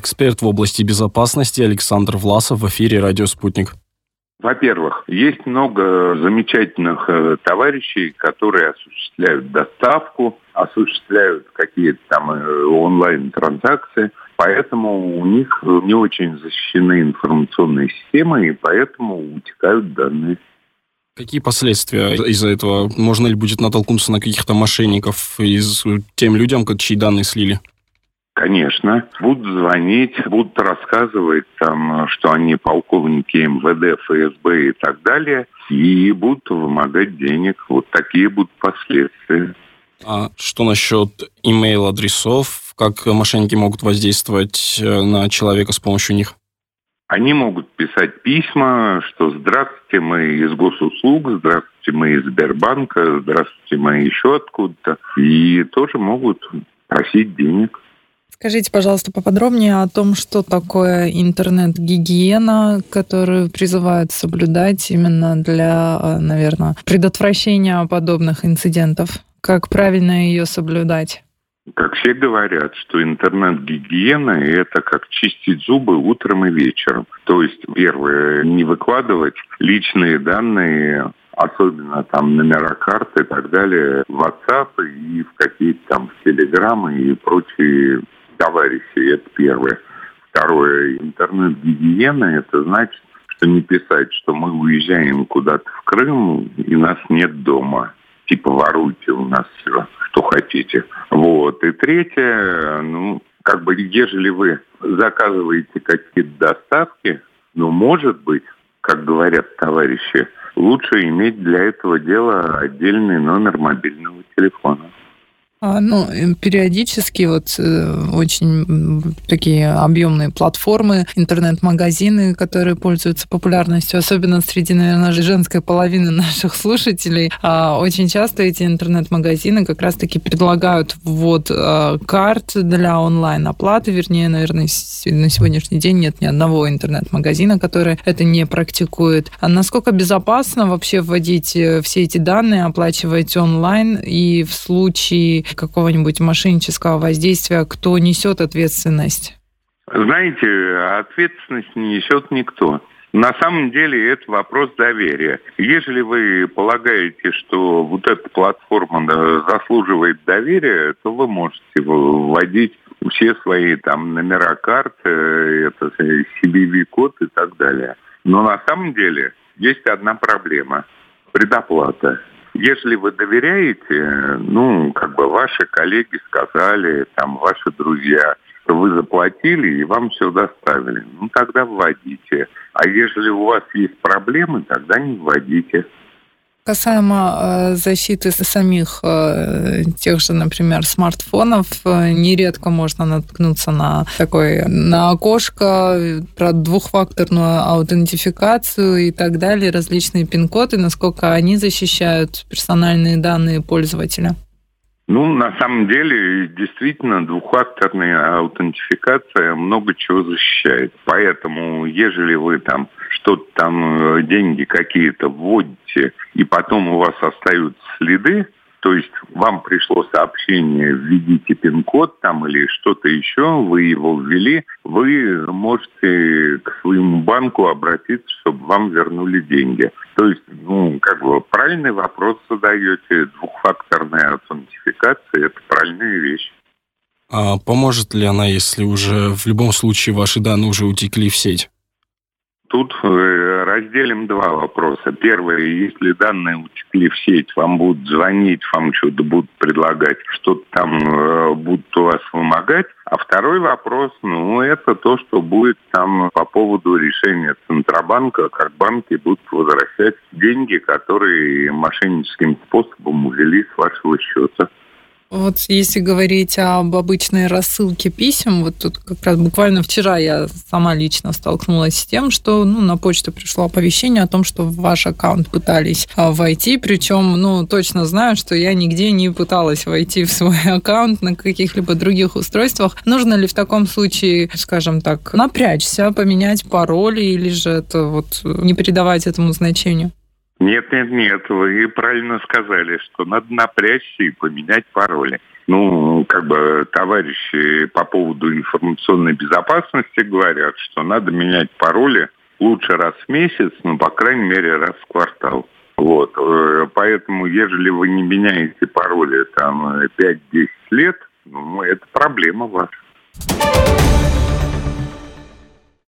эксперт в области безопасности Александр Власов в эфире «Радио Спутник». Во-первых, есть много замечательных товарищей, которые осуществляют доставку, осуществляют какие-то там онлайн-транзакции, поэтому у них не очень защищены информационные системы, и поэтому утекают данные. Какие последствия из-за этого? Можно ли будет натолкнуться на каких-то мошенников из тем людям, чьи данные слили? Конечно. Будут звонить, будут рассказывать, что они полковники МВД, ФСБ и так далее, и будут вымогать денег. Вот такие будут последствия. А что насчет имейл-адресов? Как мошенники могут воздействовать на человека с помощью них? Они могут писать письма, что «Здравствуйте, мы из госуслуг», «Здравствуйте, мы из Сбербанка», «Здравствуйте, мы еще откуда-то». И тоже могут просить денег. Скажите, пожалуйста, поподробнее о том, что такое интернет-гигиена, которую призывают соблюдать именно для, наверное, предотвращения подобных инцидентов. Как правильно ее соблюдать? Как все говорят, что интернет-гигиена – это как чистить зубы утром и вечером. То есть, первое, не выкладывать личные данные, особенно номера карт и так далее, в WhatsApp и в какие-то в Telegram и прочие товарищи. Это первое. Второе, интернет-гигиена – это значит, что не писать, что мы уезжаем куда-то в Крым и нас нет дома. Типа воруйте у нас все, что хотите. Вот. И третье, ежели вы заказываете какие-то доставки, может быть, как говорят товарищи, лучше иметь для этого дела отдельный номер мобильного телефона. Периодически очень такие объемные платформы, интернет-магазины, которые пользуются популярностью, особенно среди, наверное, женской половины наших слушателей. Очень часто эти интернет-магазины как раз-таки предлагают ввод карт для онлайн-оплаты. Вернее, наверное, на сегодняшний день нет ни одного интернет-магазина, который это не практикует. А насколько безопасно вообще вводить все эти данные, оплачивать онлайн, и в случае какого-нибудь мошеннического воздействия, кто несет ответственность? Знаете, ответственность не несет никто. На самом деле это вопрос доверия. Если вы полагаете, что вот эта платформа заслуживает доверия, то вы можете вводить все свои номера карт, CVV-код и так далее. Но на самом деле есть одна проблема – предоплата. Если вы доверяете, ваши коллеги сказали, ваши друзья, что вы заплатили и вам все доставили, тогда вводите. А если у вас есть проблемы, тогда не вводите. Касаемо защиты самих тех же, например, смартфонов, нередко можно наткнуться на окошко про двухфакторную аутентификацию и так далее, различные пин-коды, насколько они защищают персональные данные пользователя. На самом деле, действительно, двухфакторная аутентификация много чего защищает. Поэтому, ежели вы что-то деньги какие-то вводите, и потом у вас остаются следы, то есть вам пришло сообщение, введите пин-код или что-то еще, вы его ввели, вы можете к своему банку обратиться, чтобы вам вернули деньги. То есть, правильный вопрос задаете, двухфакторная аутентификация – это правильная вещь. А поможет ли она, если уже в любом случае ваши данные уже утекли в сеть? Тут разделим два вопроса. Первое, если данные утекли в сеть, вам будут звонить, вам что-то будут предлагать, что-то будут у вас вымогать. А второй вопрос, это то, что будет по поводу решения Центробанка, как банки будут возвращать деньги, которые мошенническим способом увели с вашего счета. Вот если говорить об обычной рассылке писем, тут как раз буквально вчера я сама лично столкнулась с тем, что на почту пришло оповещение о том, что в ваш аккаунт пытались войти, причем точно знаю, что я нигде не пыталась войти в свой аккаунт на каких-либо других устройствах. Нужно ли в таком случае, скажем так, напрячься, поменять пароль, или же это не придавать этому значению? Нет, вы правильно сказали, что надо напрячься и поменять пароли. Товарищи по поводу информационной безопасности говорят, что надо менять пароли лучше раз в месяц, по крайней мере, раз в квартал. Поэтому, ежели вы не меняете пароли 5-10 лет, это проблема ваша.